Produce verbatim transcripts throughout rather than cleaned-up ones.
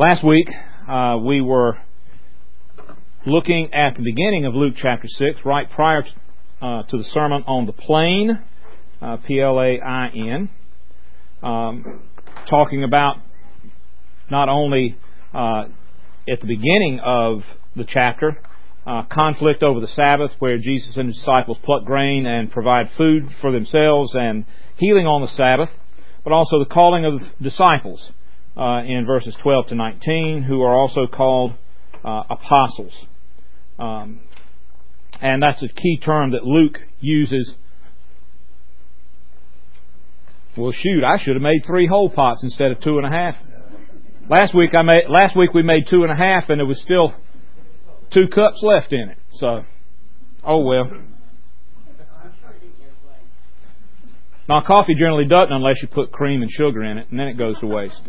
Last week, uh, we were looking at the beginning of Luke chapter six, right prior to, uh, to the Sermon on the Plain, uh, P L A I N, um, talking about not only uh, at the beginning of the chapter, uh, conflict over the Sabbath, where Jesus and His disciples pluck grain and provide food for themselves, and healing on the Sabbath, but also the calling of disciples uh, in verses twelve to nineteen, who are also called uh, apostles. Um, and that's a key term that Luke uses. Well, shoot, I should have made three whole pots instead of two and a half. Last week I made. Last week we made two and a half, and there was still two cups left in it. So, oh well. Now, coffee generally doesn't unless you put cream and sugar in it, and then it goes to waste.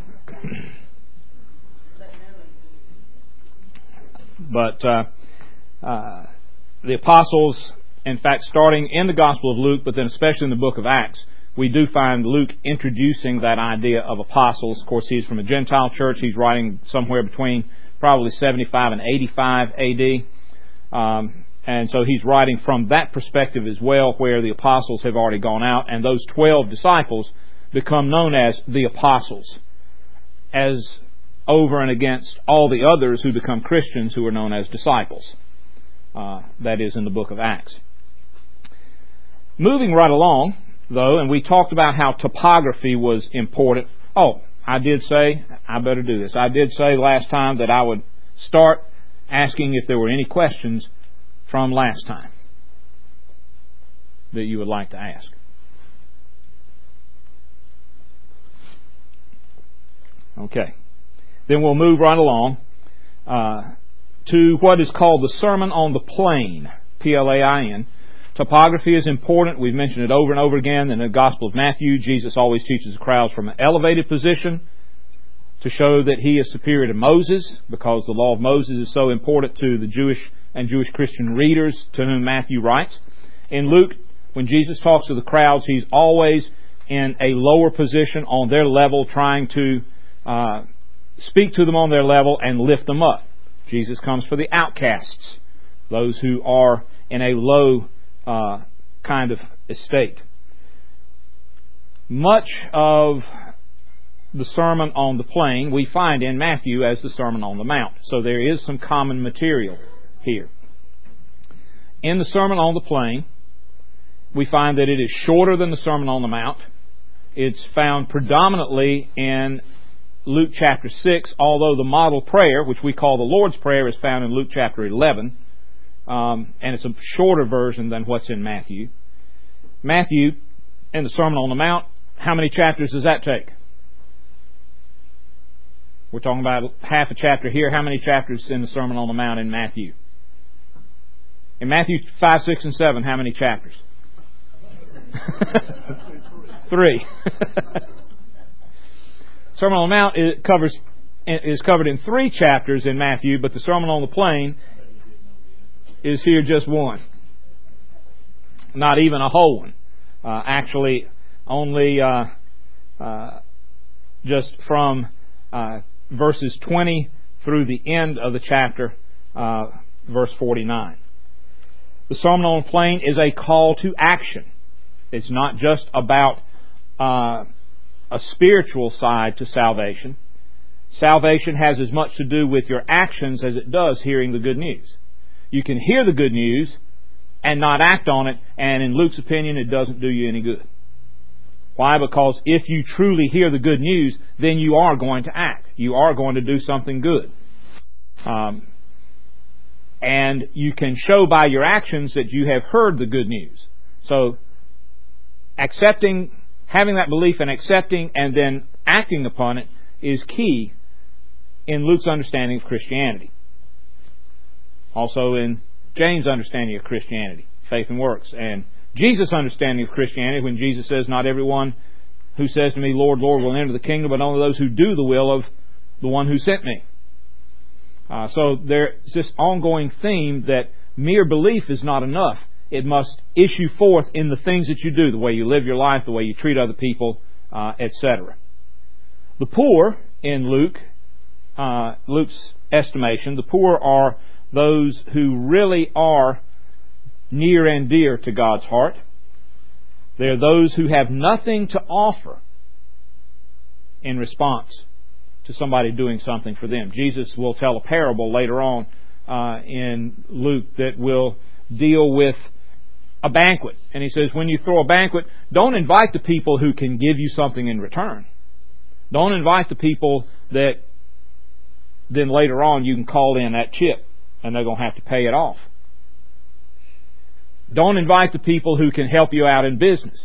But uh, uh, the apostles, in fact, starting in the Gospel of Luke, but then especially in the book of Acts, we do find Luke introducing that idea of apostles. Of course, he's from a Gentile church. He's writing somewhere between probably seventy-five and eighty-five A D. Um, and so he's writing from that perspective as well, where the apostles have already gone out, and those twelve disciples become known as the apostles, as over and against all the others who become Christians who are known as disciples. Uh, that is in the book of Acts. Moving right along, though, and we talked about how topography was important. Oh, I did say, I better do this. I did say last time that I would start asking if there were any questions from last time that you would like to ask. Okay. Then we'll move right along uh, to what is called the Sermon on the Plain, P L A I N. Topography is important. We've mentioned it over and over again. In the Gospel of Matthew, Jesus always teaches the crowds from an elevated position to show that He is superior to Moses, because the law of Moses is so important to the Jewish and Jewish Christian readers to whom Matthew writes. In Luke, when Jesus talks to the crowds, He's always in a lower position on their level, trying to uh, speak to them on their level and lift them up. Jesus comes for the outcasts, those who are in a low uh, kind of estate. Much of the Sermon on the Plain we find in Matthew as the Sermon on the Mount. So there is some common material here. In the Sermon on the Plain, we find that it is shorter than the Sermon on the Mount. It's found predominantly in Luke chapter six, although the model prayer, which we call the Lord's Prayer, is found in Luke chapter eleven. Um, and it's a shorter version than what's in Matthew. Matthew, in the Sermon on the Mount, how many chapters does that take? We're talking about half a chapter here. How many chapters in the Sermon on the Mount in Matthew? In Matthew five, six, and seven, how many chapters? Three. Sermon on the Mount it covers, is covered in three chapters in Matthew, but the Sermon on the Plain is here just one. Not even a whole one. Uh, actually, only uh, uh, just from uh, verses twenty through the end of the chapter, uh, verse forty-nine. The Sermon on the Plain is a call to action. It's not just about uh, a spiritual side to salvation. Salvation has as much to do with your actions as it does hearing the good news. You can hear the good news and not act on it, and in Luke's opinion, it doesn't do you any good. Why? Because if you truly hear the good news, then you are going to act. You are going to do something good. Um, and you can show by your actions that you have heard the good news. So, accepting, having that belief and accepting and then acting upon it is key in Luke's understanding of Christianity. Also in James' understanding of Christianity, faith and works. And Jesus' understanding of Christianity, when Jesus says, not everyone who says to me, Lord, Lord, will enter the kingdom, but only those who do the will of the one who sent me. Uh, so there's this ongoing theme that mere belief is not enough. It must issue forth in the things that you do, the way you live your life, the way you treat other people, uh, et cetera. The poor in Luke uh, Luke's estimation, the poor are those who really are near and dear to God's heart. They are those who have nothing to offer in response to somebody doing something for them. Jesus will tell a parable later on uh, in Luke that will deal with a banquet. And He says, when you throw a banquet, don't invite the people who can give you something in return. Don't invite the people that then later on you can call in that chip and they're going to have to pay it off. Don't invite the people who can help you out in business.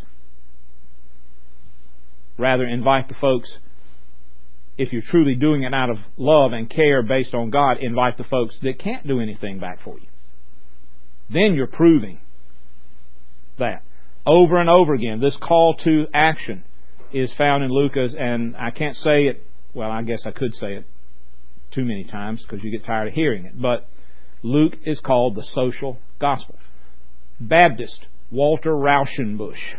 Rather, invite the folks, if you're truly doing it out of love and care based on God, invite the folks that can't do anything back for you. Then you're proving that. Over and over again, this call to action is found in Luke, and I can't say it, well, I guess I could say it too many times because you get tired of hearing it, but Luke is called the social gospel. Baptist Walter Rauschenbusch,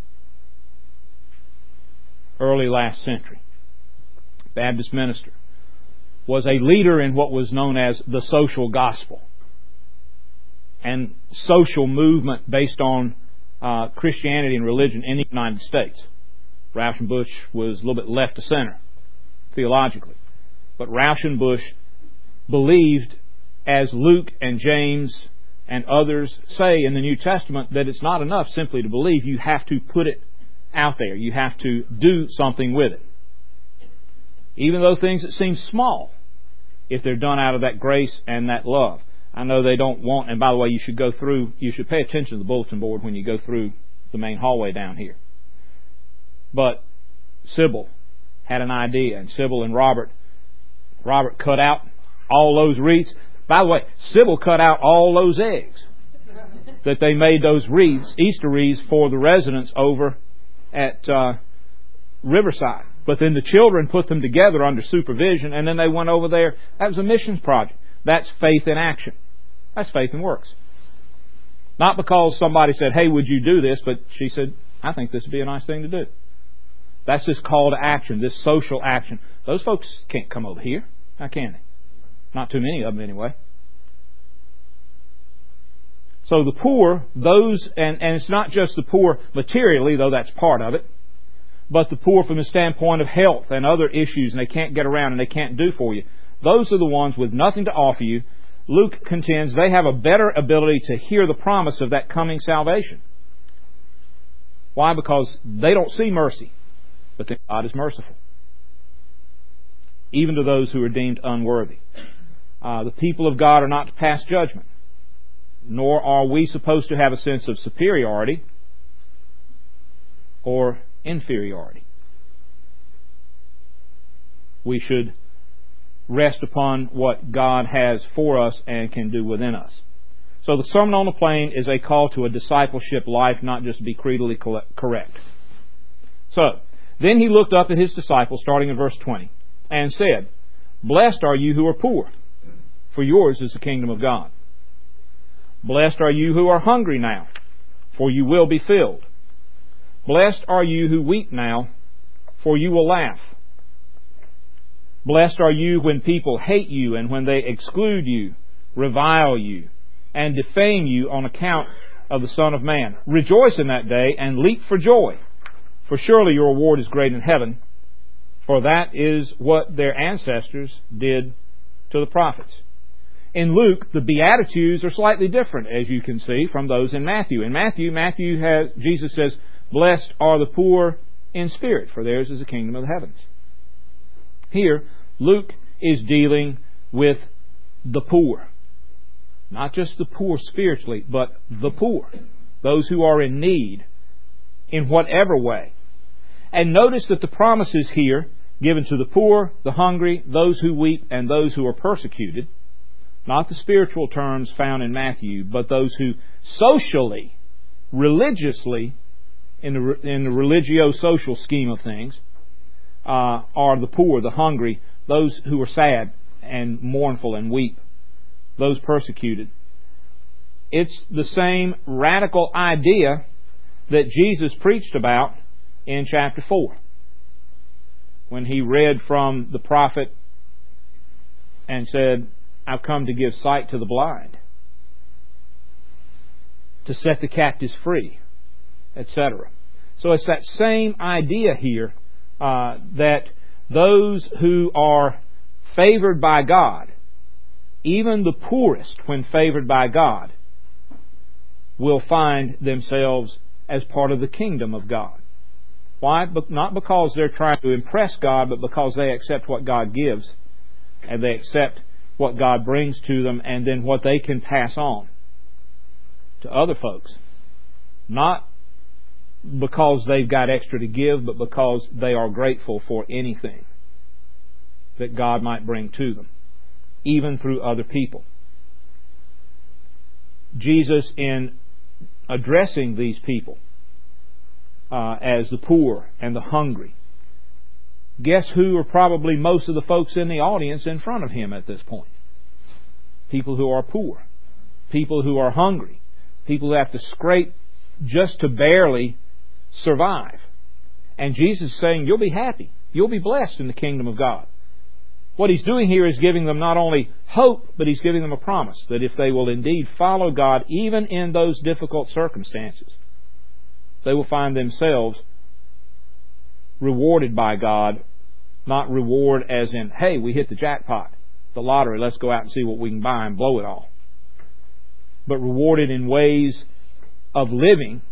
early last century, Baptist minister, was a leader in what was known as the social gospel and social movement based on uh, Christianity and religion in the United States. Rauschenbusch was a little bit left to center theologically, but Rauschenbusch believed, as Luke and James and others say in the New Testament, that it's not enough simply to believe. You have to put it out there. You have to do something with it. Even though things that seem small, if they're done out of that grace and that love. I know they don't want, and by the way, you should go through, you should pay attention to the bulletin board when you go through the main hallway down here. But Sybil had an idea, and Sybil and Robert, Robert cut out all those wreaths. By the way, Sybil cut out all those eggs that they made those wreaths, Easter wreaths, for the residents over at uh, Riverside. But then the children put them together under supervision, and then they went over there. That was a missions project. That's faith in action. That's faith in works. Not because somebody said, hey, would you do this? But she said, I think this would be a nice thing to do. That's this call to action, this social action. Those folks can't come over here. How can they? Not too many of them anyway. So the poor, those, and, and it's not just the poor materially, though that's part of it, but the poor from the standpoint of health and other issues, and they can't get around and they can't do for you. Those are the ones with nothing to offer you. Luke contends they have a better ability to hear the promise of that coming salvation. Why? Because they don't see mercy, but then God is merciful, even to those who are deemed unworthy. Uh, the people of God are not to pass judgment, nor are we supposed to have a sense of superiority or inferiority. We should rest upon what God has for us and can do within us. So the Sermon on the Plain is a call to a discipleship life, not just to be creedally correct. So, then he looked up at his disciples, starting in verse twenty, and said, Blessed are you who are poor, for yours is the kingdom of God. Blessed are you who are hungry now, for you will be filled. Blessed are you who weep now, for you will laugh. Blessed are you when people hate you and when they exclude you, revile you, and defame you on account of the Son of Man. Rejoice in that day and leap for joy, for surely your reward is great in heaven, for that is what their ancestors did to the prophets. In Luke, the Beatitudes are slightly different, as you can see, from those in Matthew. In Matthew, Matthew has, Jesus says, Blessed are the poor in spirit, for theirs is the kingdom of the heavens. Here, Luke is dealing with the poor. Not just the poor spiritually, but the poor. Those who are in need in whatever way. And notice that the promises here given to the poor, the hungry, those who weep, and those who are persecuted, not the spiritual terms found in Matthew, but those who socially, religiously, in the, in the religio-social scheme of things, uh, are the poor, the hungry, those who are sad and mournful and weep, those persecuted. It's the same radical idea that Jesus preached about in chapter four, when he read from the prophet and said, I've come to give sight to the blind, to set the captives free, et cetera. So it's that same idea here uh, that those who are favored by God, even the poorest when favored by God, will find themselves as part of the kingdom of God. Why? Not because they're trying to impress God, but because they accept what God gives, and they accept what God brings to them, and then what they can pass on to other folks. Not because they've got extra to give, but because they are grateful for anything that God might bring to them, even through other people. Jesus, in addressing these people uh, as the poor and the hungry, guess who are probably most of the folks in the audience in front of Him at this point? People who are poor, people who are hungry, people who have to scrape just to barely survive. And Jesus is saying, you'll be happy, you'll be blessed in the kingdom of God. What He's doing here is giving them not only hope, but He's giving them a promise that if they will indeed follow God, even in those difficult circumstances, they will find themselves rewarded by God. Not reward as in, hey, we hit the jackpot, the lottery, let's go out and see what we can buy and blow it all. But rewarded in ways of living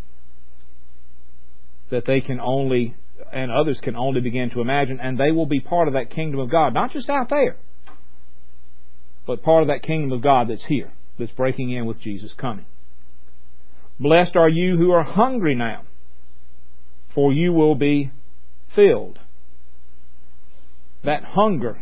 that they can only, and others can only begin to imagine, and they will be part of that kingdom of God, not just out there, but part of that kingdom of God that's here, that's breaking in with Jesus coming. Blessed are you who are hungry now, for you will be filled. That hunger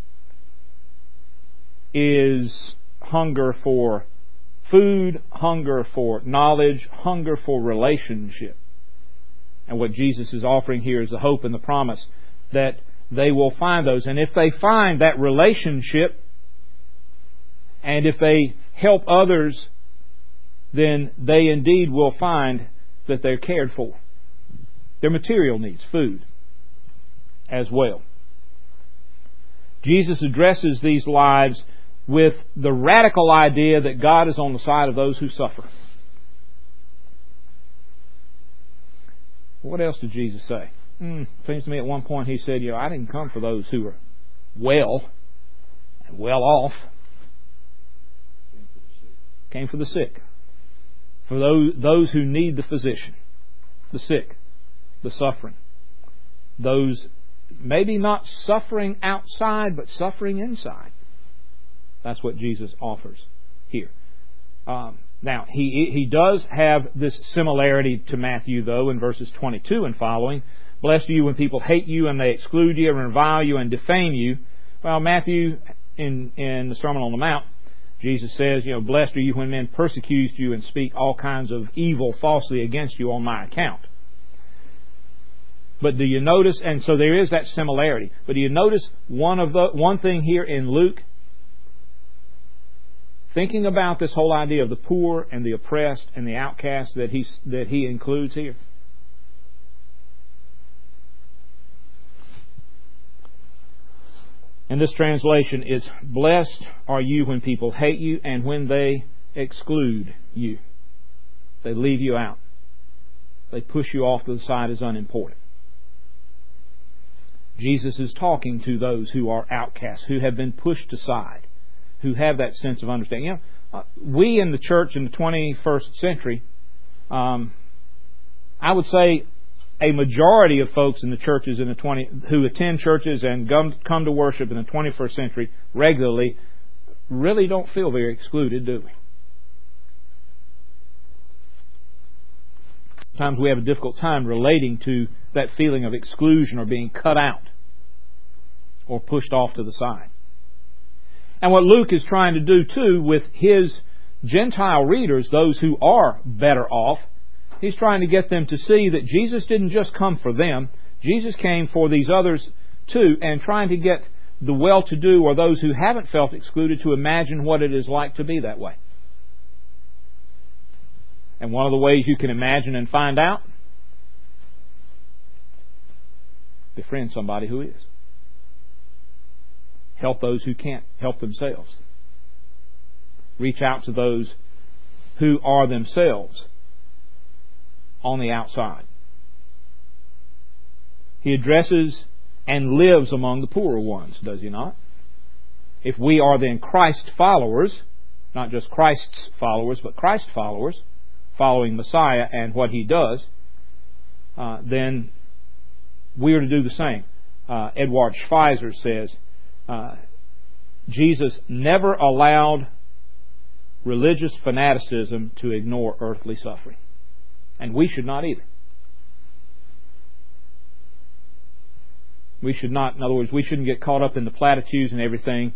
is hunger for food, hunger for knowledge, hunger for relationship. And what Jesus is offering here is the hope and the promise that they will find those. And if they find that relationship, and if they help others, then they indeed will find that they're cared for. Their material needs, food, as well. Jesus addresses these lives with the radical idea that God is on the side of those who suffer. What else did Jesus say? Hmm, seems to me at one point He said, you know, I didn't come for those who are well and well off. Came for the sick. For those, those who need the physician. The sick. The suffering. Those maybe not suffering outside, but suffering inside. That's what Jesus offers here. Um, now, he he does have this similarity to Matthew, though, in verses twenty-two and following. Blessed are you when people hate you and they exclude you and revile you and defame you. Well, Matthew, in, in the Sermon on the Mount, Jesus says, you know, blessed are you when men persecute you and speak all kinds of evil falsely against you on my account. But do you notice, and so there is that similarity, but do you notice one of the one thing here in Luke? Thinking about this whole idea of the poor and the oppressed and the outcast that he, that he includes here. And this translation is, blessed are you when people hate you and when they exclude you. They leave you out. They push you off to the side as unimportant. Jesus is talking to those who are outcasts, who have been pushed aside, who have that sense of understanding. You know, uh, we in the church in the twenty-first century, um, I would say a majority of folks in the churches in the twenty who attend churches and come, come to worship in the twenty-first century regularly really don't feel very excluded, do we? Sometimes we have a difficult time relating to that feeling of exclusion or being cut out or pushed off to the side. And what Luke is trying to do too with his Gentile readers, those who are better off, he's trying to get them to see that Jesus didn't just come for them. Jesus came for these others too, and trying to get the well-to-do or those who haven't felt excluded to imagine what it is like to be that way. And one of the ways you can imagine and find out, befriend somebody who is. Help those who can't help themselves. Reach out to those who are themselves on the outside. He addresses and lives among the poorer ones, does he not? If we are then Christ followers, not just Christ's followers, but Christ followers, following Messiah and what He does, uh, then we are to do the same. Uh, Edward Schweitzer says, uh, Jesus never allowed religious fanaticism to ignore earthly suffering. And we should not either. We should not, in other words, we shouldn't get caught up in the platitudes and everything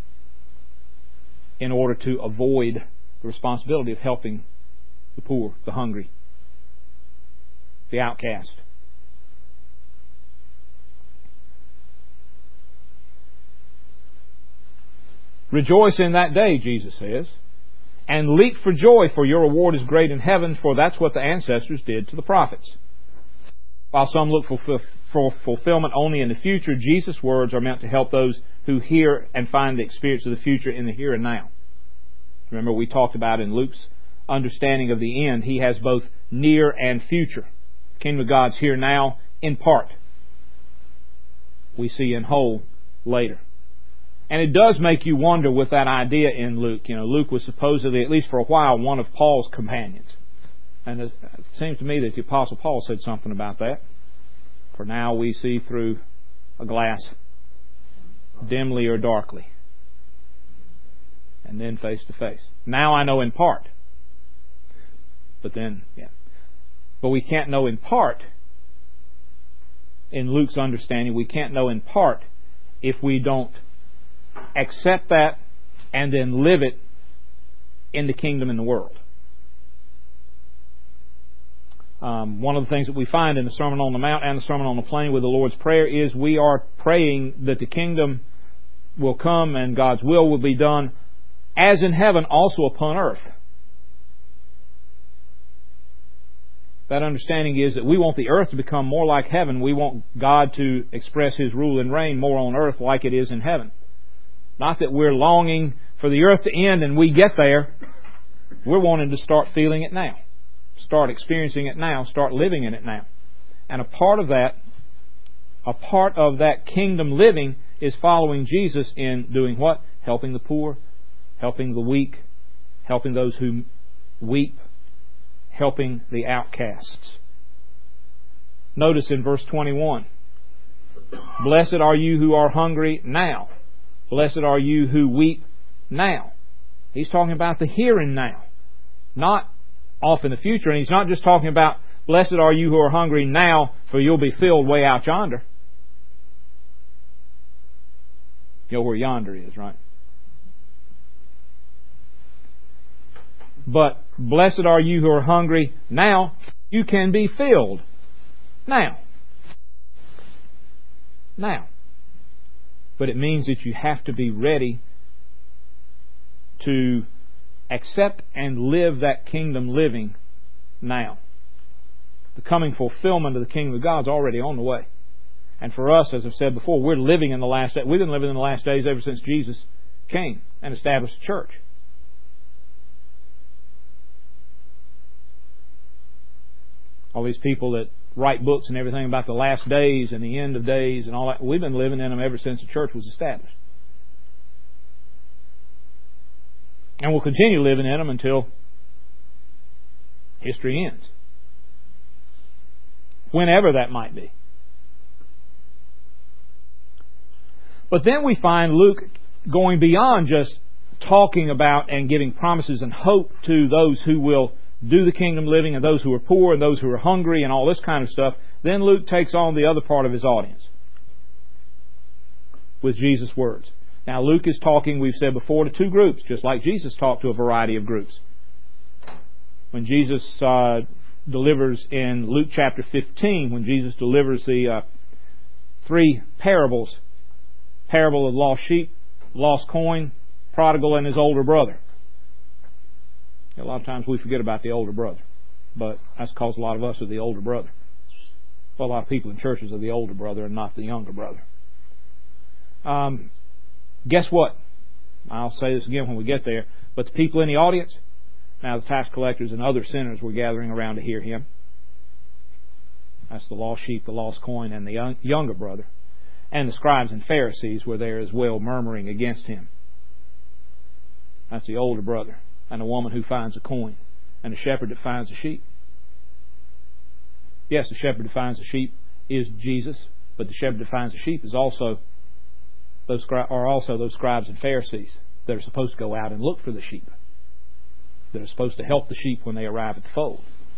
in order to avoid the responsibility of helping the poor, the hungry, the outcast. Rejoice in that day, Jesus says, and leap for joy, for your reward is great in heaven, for that's what the ancestors did to the prophets. While some look for, for fulfillment only in the future, Jesus' words are meant to help those who hear and find the experience of the future in the here and now. Remember, we talked about in Luke's understanding of the end, he has both near and future. The kingdom of God's here now in part. We see in whole later. And it does make you wonder with that idea in Luke. You know, Luke was supposedly, at least for a while, one of Paul's companions. And it seems to me that the Apostle Paul said something about that. For now we see through a glass, dimly or darkly. And then face to face. Now I know in part. But then, yeah. But we can't know in part, in Luke's understanding, we can't know in part if we don't accept that and then live it in the kingdom and the world. Um, one of the things that we find in the Sermon on the Mount and the Sermon on the Plain with the Lord's Prayer is we are praying that the kingdom will come and God's will will be done as in heaven, also upon earth. That understanding is that we want the earth to become more like heaven. We want God to express His rule and reign more on earth like it is in heaven. Not that we're longing for the earth to end and we get there. We're wanting to start feeling it now. Start experiencing it now. Start living in it now. And a part of that, a part of that kingdom living is following Jesus in doing what? Helping the poor, helping the weak, helping those who weep, helping the outcasts. Notice in verse twenty-one, blessed are you who are hungry now. Blessed are you who weep now. He's talking about the here and now, not off in the future. And He's not just talking about blessed are you who are hungry now, for you'll be filled way out yonder. You know where yonder is, right? But blessed are you who are hungry now. You can be filled now. Now. But it means that you have to be ready to accept and live that kingdom living now. The coming fulfillment of the kingdom of God is already on the way. And for us, as I've said before, we're living in the last days. We've been living in the last days ever since Jesus came and established the church. All these people that write books and everything about the last days and the end of days and all that, we've been living in them ever since the church was established. And we'll continue living in them until history ends. Whenever that might be. But then we find Luke going beyond just talking about and giving promises and hope to those who will do the kingdom living and those who are poor and those who are hungry and all this kind of stuff. Then Luke takes on the other part of his audience with Jesus' words. Now Luke is talking, we've said before, to two groups, just like Jesus talked to a variety of groups. When Jesus uh, delivers in Luke chapter fifteen, when Jesus delivers the uh, three parables, parable of lost sheep, lost coin, prodigal, and his older brother. A lot of times we forget about the older brother. But that's because a lot of us are the older brother. Well, a lot of people in churches are the older brother and not the younger brother. Um, Guess what? I'll say this again when we get there. But the people in the audience, now the tax collectors and other sinners were gathering around to hear him. That's the lost sheep, the lost coin, and the young, younger brother. And the scribes and Pharisees were there as well, murmuring against him. That's the older brother, and the woman who finds a coin, and the shepherd that finds the sheep. Yes, the shepherd that finds the sheep is Jesus, but the shepherd that finds the sheep is also those are also those scribes and Pharisees that are supposed to go out and look for the sheep. That are supposed to help the sheep when they arrive at the fold.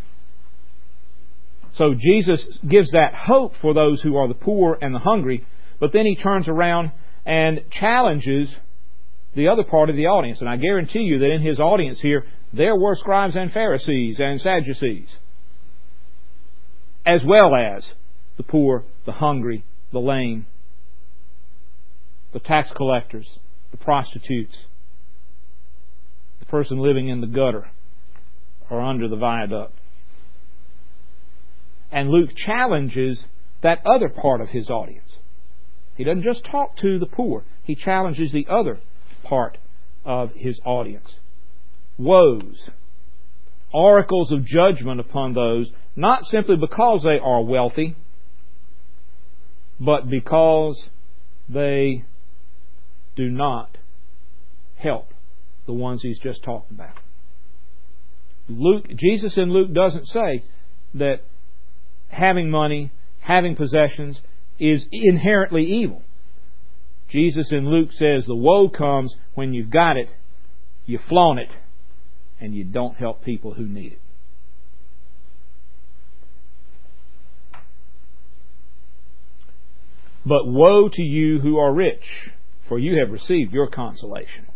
So Jesus gives that hope for those who are the poor and the hungry, but then He turns around and challenges the other part of the audience. And I guarantee you that in His audience here, there were scribes and Pharisees and Sadducees, as well as the poor, the hungry, the lame, the tax collectors, the prostitutes, the person living in the gutter or under the viaduct. And Luke challenges that other part of his audience. He doesn't just talk to the poor. He challenges the other part of his audience. Woes. Oracles of judgment upon those, not simply because they are wealthy, but because they do not help the ones He's just talked about. Luke, Jesus in Luke doesn't say that having money, having possessions is inherently evil. Jesus in Luke says the woe comes when you've got it, you flaunt it, and you don't help people who need it. But woe to you who are rich, for you have received your consolation.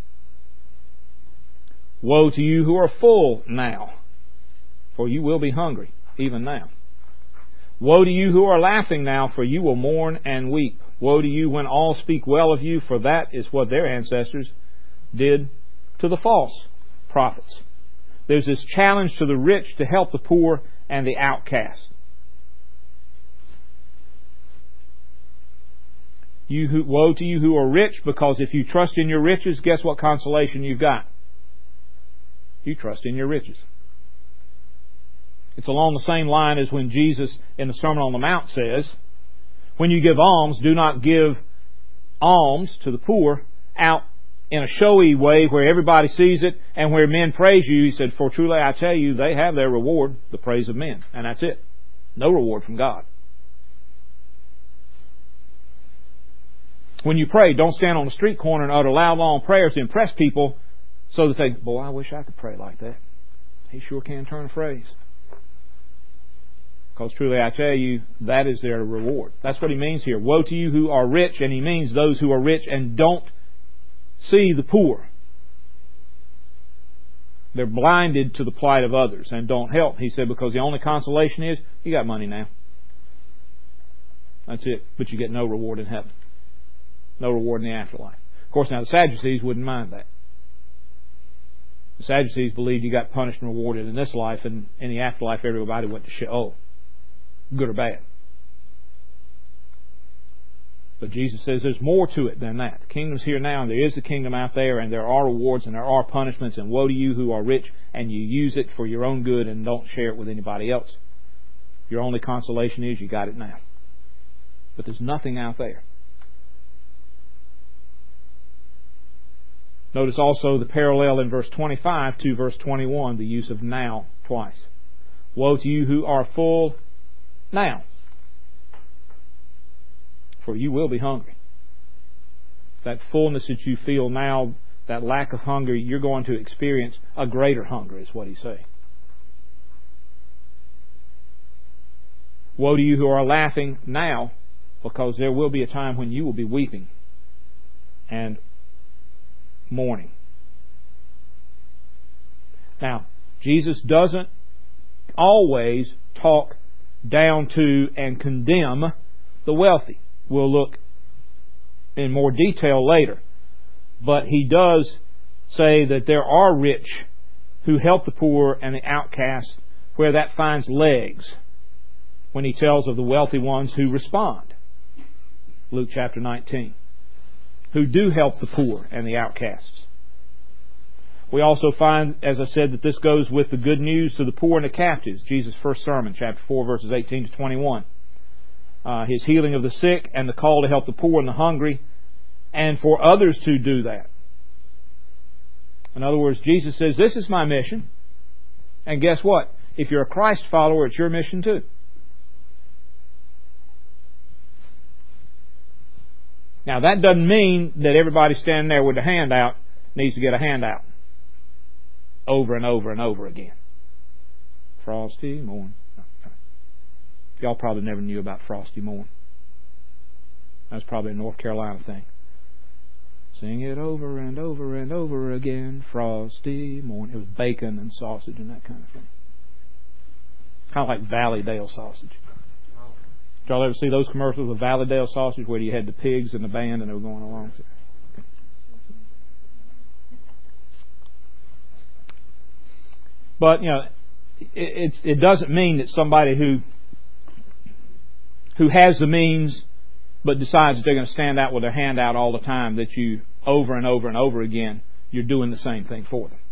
Woe to you who are full now, for you will be hungry even now. Woe to you who are laughing now, for you will mourn and weep. Woe to you when all speak well of you, for that is what their ancestors did to the false prophets. There's this challenge to the rich to help the poor and the outcast. You who, woe to you who are rich, because if you trust in your riches, guess what consolation you've got? You trust in your riches. It's along the same line as when Jesus in the Sermon on the Mount says, when you give alms, do not give alms to the poor out in a showy way where everybody sees it and where men praise you. He said, for truly I tell you, they have their reward, the praise of men. And that's it. No reward from God. When you pray, don't stand on the street corner and utter loud, long prayers to impress people so that they, boy, I wish I could pray like that. He sure can turn a phrase. Because truly I tell you, that is their reward. That's what he means here. Woe to you who are rich, and he means those who are rich and don't see the poor. They're blinded to the plight of others and don't help. He said, because the only consolation is, you got money now. That's it. But you get no reward in heaven. No reward in the afterlife. Of course, now the Sadducees wouldn't mind that. The Sadducees believed you got punished and rewarded in this life, and in the afterlife everybody went to Sheol. Good or bad. But Jesus says there's more to it than that. The kingdom's here now, and there is a kingdom out there, and there are rewards and there are punishments, and woe to you who are rich and you use it for your own good and don't share it with anybody else. Your only consolation is you got it now. But there's nothing out there. Notice also the parallel in verse twenty-five to verse twenty-one, the use of now twice. Woe to you who are full now, for you will be hungry. That fullness that you feel now, that lack of hunger, you're going to experience a greater hunger, is what he's saying. Woe to you who are laughing now, because there will be a time when you will be weeping and mourning. Now, Jesus doesn't always talk down to and condemn the wealthy. We'll look in more detail later. But he does say that there are rich who help the poor and the outcast, where that finds legs, when he tells of the wealthy ones who respond. Luke chapter nineteen. who do help the poor and the outcasts. We also find, as I said, that this goes with the good news to the poor and the captives. Jesus' first sermon, chapter four, verses eighteen to twenty-one. Uh, his healing of the sick and the call to help the poor and the hungry, and for others to do that. In other words, Jesus says, this is my mission. And guess what? If you're a Christ follower, it's your mission too. Now, that doesn't mean that everybody standing there with a handout needs to get a handout over and over and over again. Frosty Morn. Y'all probably never knew about Frosty Morn. That's probably a North Carolina thing. Sing it over and over and over again, Frosty Morn. It was bacon and sausage and that kind of thing. Kind of like Valleydale sausage. Did y'all ever see those commercials of Valleydale sausage where you had the pigs and the band and they were going along? But, you know, it, it, it doesn't mean that somebody who who has the means but decides that they're going to stand out with their hand out all the time, that you, over and over and over again, you're doing the same thing for them.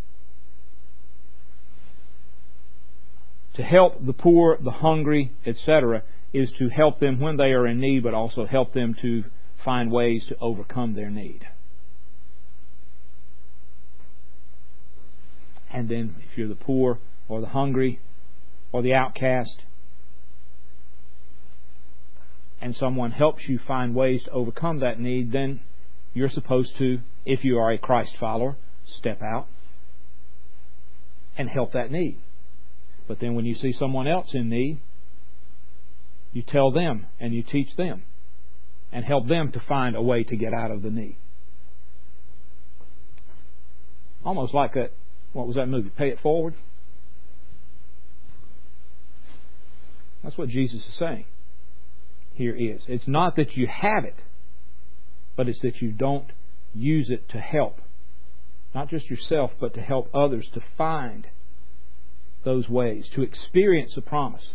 To help the poor, the hungry, et cetera, is to help them when they are in need, but also help them to find ways to overcome their need. And then if you're the poor or the hungry or the outcast, and someone helps you find ways to overcome that need, then you're supposed to, if you are a Christ follower, step out and help that need. But then when you see someone else in need, you tell them and you teach them and help them to find a way to get out of the need. Almost like a, what was that movie? Pay It Forward? That's what Jesus is saying here is. It's not that you have it, but it's that you don't use it to help. Not just yourself, but to help others to find those ways, to experience the promise.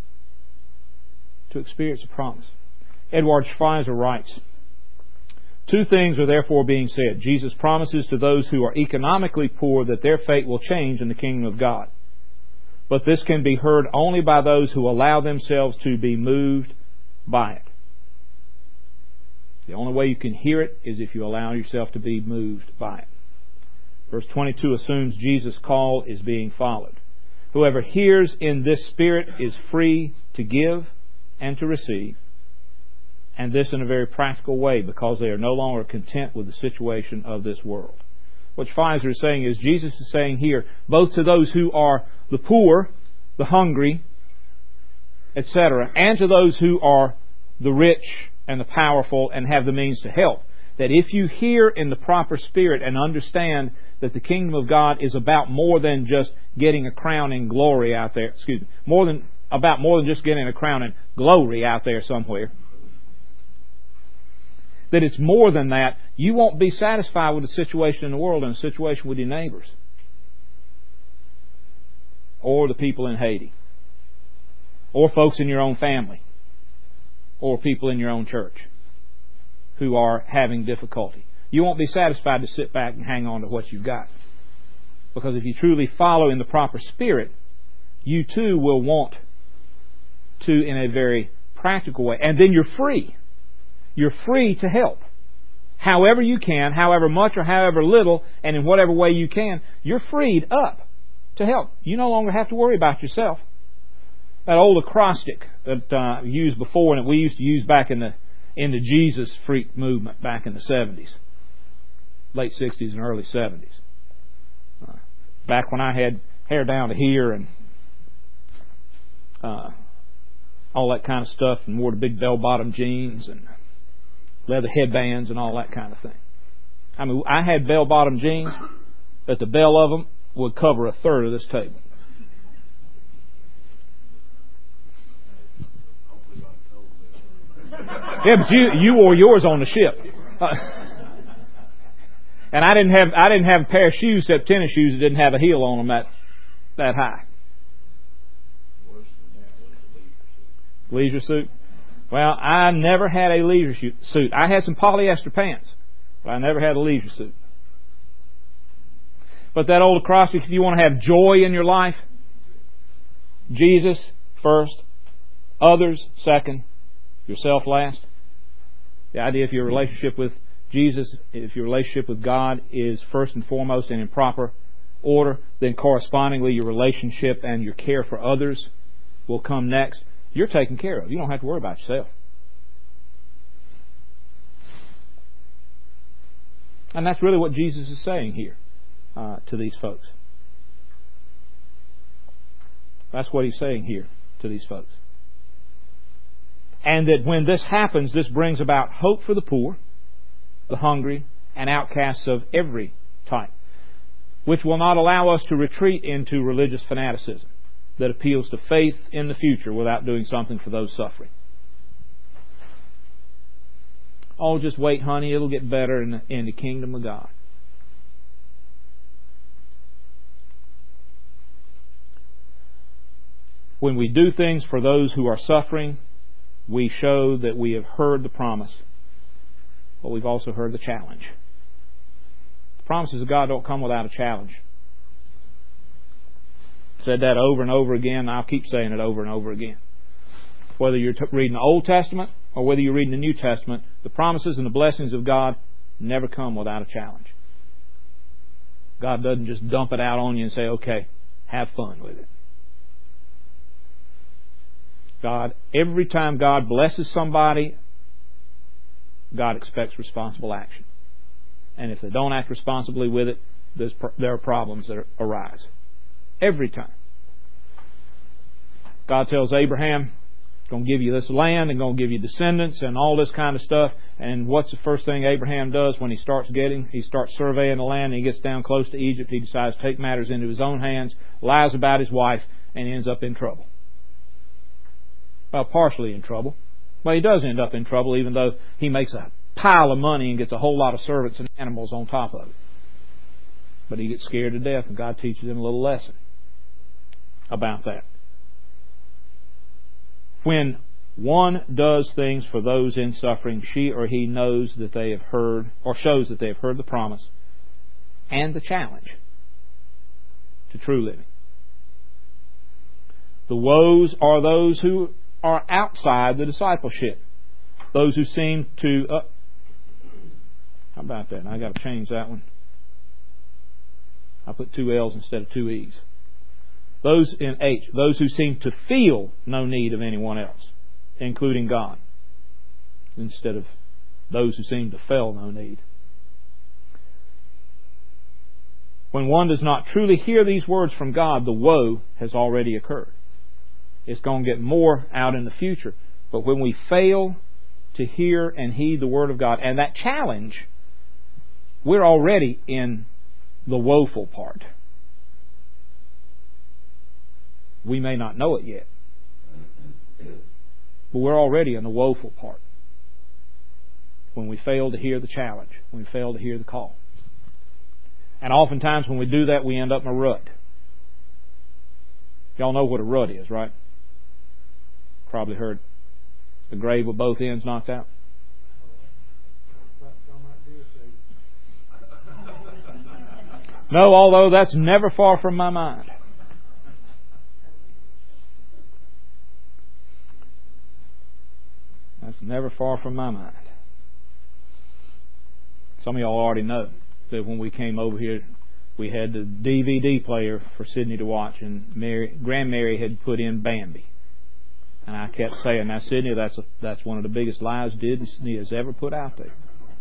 To experience the promise. Edward Schweizer writes, two things are therefore being said. Jesus promises to those who are economically poor that their fate will change in the kingdom of God. But this can be heard only by those who allow themselves to be moved by it. The only way you can hear it is if you allow yourself to be moved by it. Verse twenty-two assumes Jesus' call is being followed. Whoever hears in this spirit is free to give and to receive, and this in a very practical way, because they are no longer content with the situation of this world. What Schweizer is saying is, Jesus is saying here, both to those who are the poor, the hungry, et cetera, and to those who are the rich and the powerful and have the means to help, that if you hear in the proper spirit and understand that the kingdom of God is about more than just getting a crown and glory out there, excuse me, more than about more than just getting a crown and glory out there somewhere, that it's more than that, you won't be satisfied with the situation in the world and the situation with your neighbors or the people in Haiti or folks in your own family or people in your own church who are having difficulty. You won't be satisfied to sit back and hang on to what you've got. Because if you truly follow in the proper spirit, you too will want to in a very practical way. And then you're free. You're free to help. However you can, however much or however little, and in whatever way you can, you're freed up to help. You no longer have to worry about yourself. That old acrostic that uh, we used before and that we used to use back in the in the Jesus freak movement back in the seventies, late sixties and early seventies. Uh, back when I had hair down to here and uh, all that kind of stuff, and wore the big bell-bottom jeans and leather headbands and all that kind of thing. I mean, I had bell-bottom jeans that the bell of them would cover a third of this table. Yeah, but you you wore yours on the ship, uh, and I didn't have I didn't have a pair of shoes except tennis shoes that didn't have a heel on them that that high. Leisure suit. Well, I never had a leisure suit. I had some polyester pants, but I never had a leisure suit. But that old acrostic, if you want to have joy in your life, Jesus first, others second, yourself last. The idea if your relationship with Jesus, if your relationship with God is first and foremost and in proper order, then correspondingly your relationship and your care for others will come next. You're taken care of. You don't have to worry about yourself. And that's really what Jesus is saying here uh, to these folks. That's what He's saying here to these folks. And that when this happens, this brings about hope for the poor, the hungry, and outcasts of every type, which will not allow us to retreat into religious fanaticism that appeals to faith in the future without doing something for those suffering. Oh, just wait, honey, it'll get better in the, in the kingdom of God. When we do things for those who are suffering, we show that we have heard the promise, but we've also heard the challenge. The promises of God don't come without a challenge. Said that over and over again. I'll keep saying it over and over again. Whether you're t- reading the Old Testament or whether you're reading the New Testament, the promises and the blessings of God never come without a challenge. God doesn't just dump it out on you and say, okay, have fun with it. God, every time God blesses somebody, God expects responsible action. And if they don't act responsibly with it, there's, there are problems that arise. Every time. God tells Abraham, going to give you this land and going to give you descendants and all this kind of stuff. And what's the first thing Abraham does when he starts getting? He starts surveying the land and he gets down close to Egypt. He decides to take matters into his own hands, lies about his wife, and ends up in trouble. Well, partially in trouble. Well, he does end up in trouble even though he makes a pile of money and gets a whole lot of servants and animals on top of it. But he gets scared to death and God teaches him a little lesson about that. When one does things for those in suffering, she or he knows that they have heard, or shows that they have heard the promise and the challenge to true living. The woes are those who are outside the discipleship. Those who seem to... Uh, how about that? I got to change that one. I put two L's instead of two E's. Those in H, those who seem to feel no need of anyone else, including God, instead of those who seem to feel no need. When one does not truly hear these words from God, the woe has already occurred. It's going to get more out in the future. But when we fail to hear and heed the Word of God, and that challenge, we're already in the woeful part. We may not know it yet, but we're already in the woeful part. When we fail to hear the challenge, when we fail to hear the call. And oftentimes when we do that, we end up in a rut. Y'all know what a rut is, right? Probably heard the grave with both ends knocked out. No, although that's never far from my mind. That's never far from my mind. Some of y'all already know that when we came over here, we had the D V D player for Sydney to watch, and Mary, Grand Mary had put in Bambi. And I kept saying, now Sydney, that's a, that's one of the biggest lies Disney has ever put out there.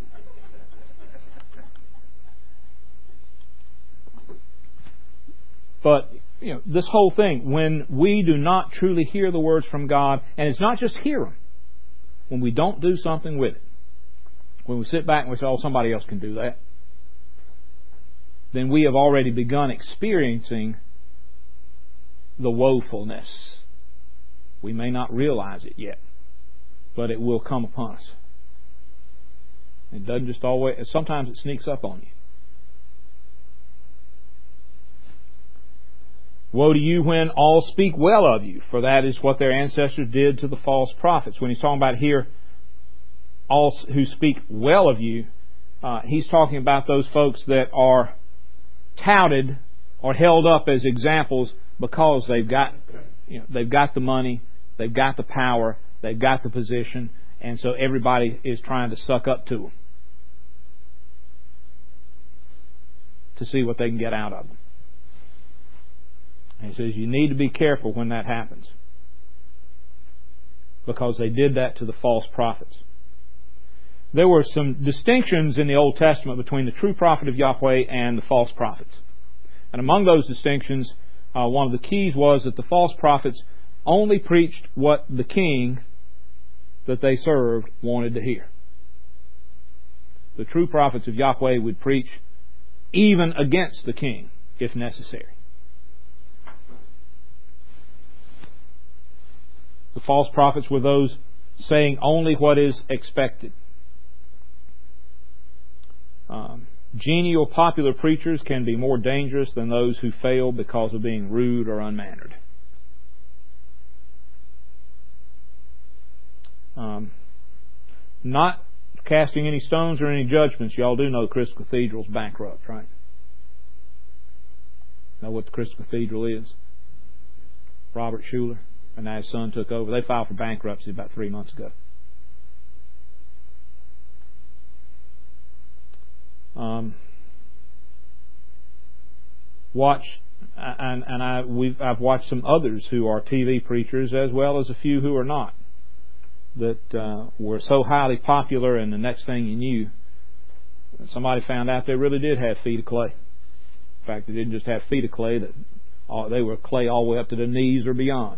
But, you know, this whole thing, when we do not truly hear the words from God, and it's not just hear them, when we don't do something with it, when we sit back and we say, oh, somebody else can do that, then we have already begun experiencing the woefulness. We may not realize it yet, but it will come upon us. It doesn't just always, sometimes it sneaks up on you. Woe to you when all speak well of you, for that is what their ancestors did to the false prophets. When he's talking about here, all who speak well of you, uh, he's talking about those folks that are touted or held up as examples because they've got, you know, they've got the money, they've got the power, they've got the position, and so everybody is trying to suck up to them to see what they can get out of them. And he says you need to be careful when that happens, because they did that to the false prophets. There were some distinctions in the Old Testament between the true prophet of Yahweh and the false prophets. And among those distinctions, uh, one of the keys was that the false prophets only preached what the king that they served wanted to hear. The true prophets of Yahweh would preach even against the king, if necessary. The false prophets were those saying only what is expected. Um, genial, popular preachers can be more dangerous than those who fail because of being rude or unmannered. Um, not casting any stones or any judgments. Y'all do know Crystal Cathedral's bankrupt, right? Know what the Crystal Cathedral is? Robert Schuller, and now his son took over. They filed for bankruptcy about three months ago. Um, watch, and, and I, we've, I've watched some others who are T V preachers as well as a few who are not, that uh, were so highly popular, and the next thing you knew, somebody found out they really did have feet of clay. In fact, they didn't just have feet of clay, that uh, they were clay all the way up to their knees or beyond.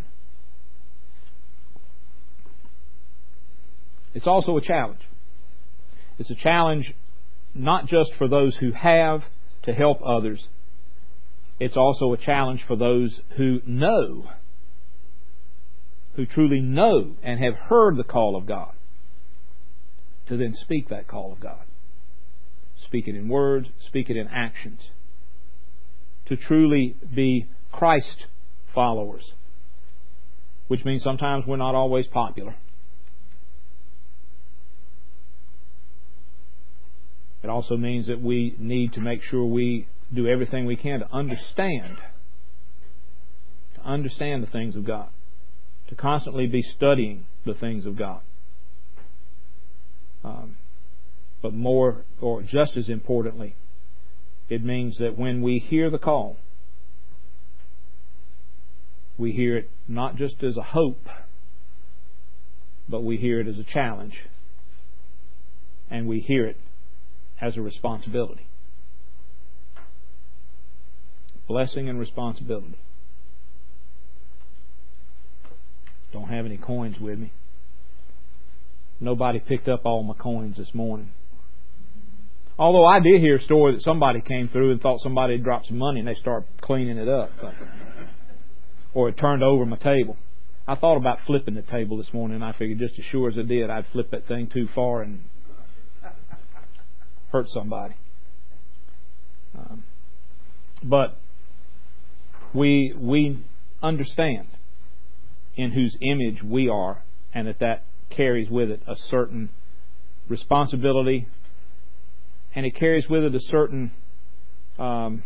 It's also a challenge. It's a challenge not just for those who have to help others. It's also a challenge for those who know, who truly know and have heard the call of God, to then speak that call of God. Speak it in words, speak it in actions. To truly be Christ followers, which means sometimes we're not always popular. It also means that we need to make sure we do everything we can to understand, to understand the things of God, to constantly be studying the things of God. Um, but more, or just as importantly, it means that when we hear the call, we hear it not just as a hope, but we hear it as a challenge, and we hear it as a responsibility. Blessing and responsibility. Don't have any coins with me. Nobody picked up all my coins this morning. Although I did hear a story that somebody came through and thought somebody had dropped some money and they started cleaning it up. Or it turned over my table. I thought about flipping the table this morning, and I figured just as sure as I did, I'd flip that thing too far and hurt somebody. Um, but we we understand in whose image we are, and that that carries with it a certain responsibility, and it carries with it a certain um,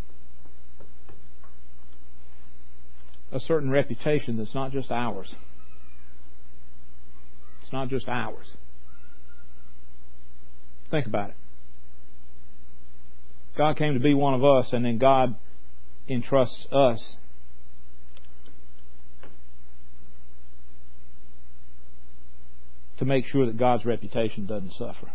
a certain reputation that's not just ours. It's not just ours. Think about it. God came to be one of us, and then God entrusts us to make sure that God's reputation doesn't suffer.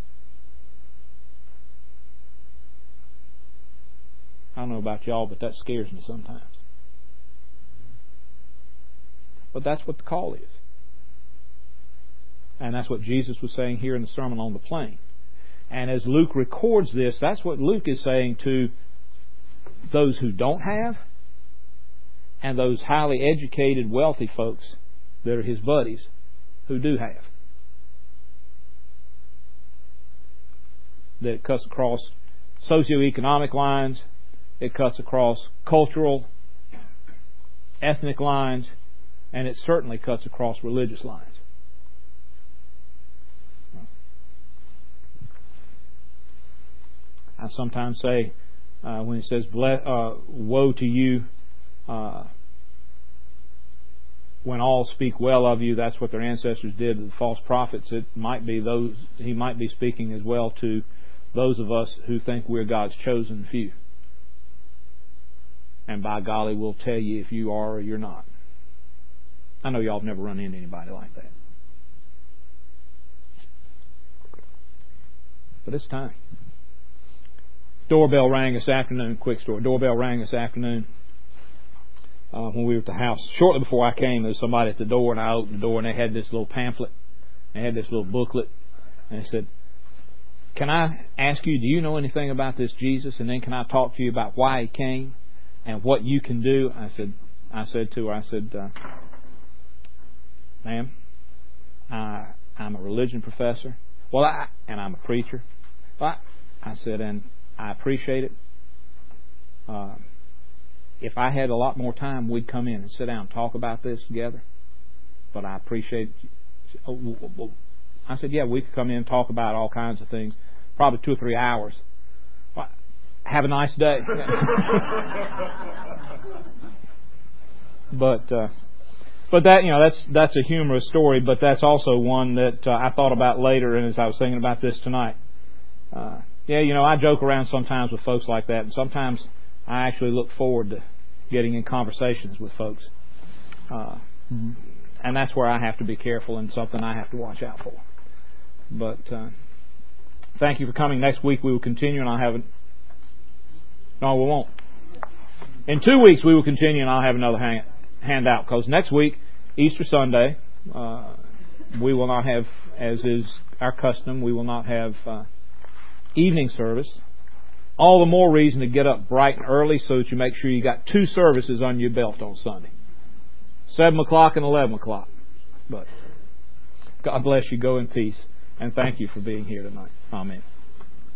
I don't know about y'all, but that scares me sometimes. But that's what the call is. And that's what Jesus was saying here in the Sermon on the Plain. And as Luke records this, that's what Luke is saying to those who don't have, and those highly educated, wealthy folks that are his buddies who do have. That it cuts across socioeconomic lines, it cuts across cultural ethnic lines, and it certainly cuts across religious lines. I sometimes say, uh, when it says, uh, woe to you, uh, when all speak well of you, that's what their ancestors did to the false prophets. It might be those, he might be speaking as well to those of us who think we're God's chosen few. And by golly, we'll tell you if you are or you're not. I know y'all have never run into anybody like that. But it's time. Doorbell rang this afternoon. Quick story. Doorbell rang this afternoon uh, when we were at the house. Shortly before I came, there was somebody at the door, and I opened the door, and they had this little pamphlet. They had this little booklet. And they said, can I ask you, do you know anything about this Jesus? And then can I talk to you about why He came and what you can do? I said, I said to her, I said, uh, ma'am, I, I'm a religion professor. Well, I, and I'm a preacher. Well, I, I said, and I appreciate it. Uh, if I had a lot more time, we'd come in and sit down and talk about this together. But I appreciate it. Oh, I said, yeah, we could come in and talk about all kinds of things. Probably two or three hours. Well, have a nice day. but uh, but that, you know, that's that's a humorous story, but that's also one that uh, I thought about later, and as I was thinking about this tonight. Uh, yeah, you know, I joke around sometimes with folks like that, and sometimes I actually look forward to getting in conversations with folks. Uh, mm-hmm. And that's where I have to be careful and something I have to watch out for. But uh, thank you for coming. Next week we will continue, and I'll have it. No, we won't. In two weeks we will continue, and I'll have another hang- handout, because next week, Easter Sunday, uh, we will not have, as is our custom, we will not have uh, evening service. All the more reason to get up bright and early so that you make sure you got two services on your belt on Sunday. Seven o'clock and eleven o'clock. But God bless you. Go in peace. And thank you for being here tonight. Amen.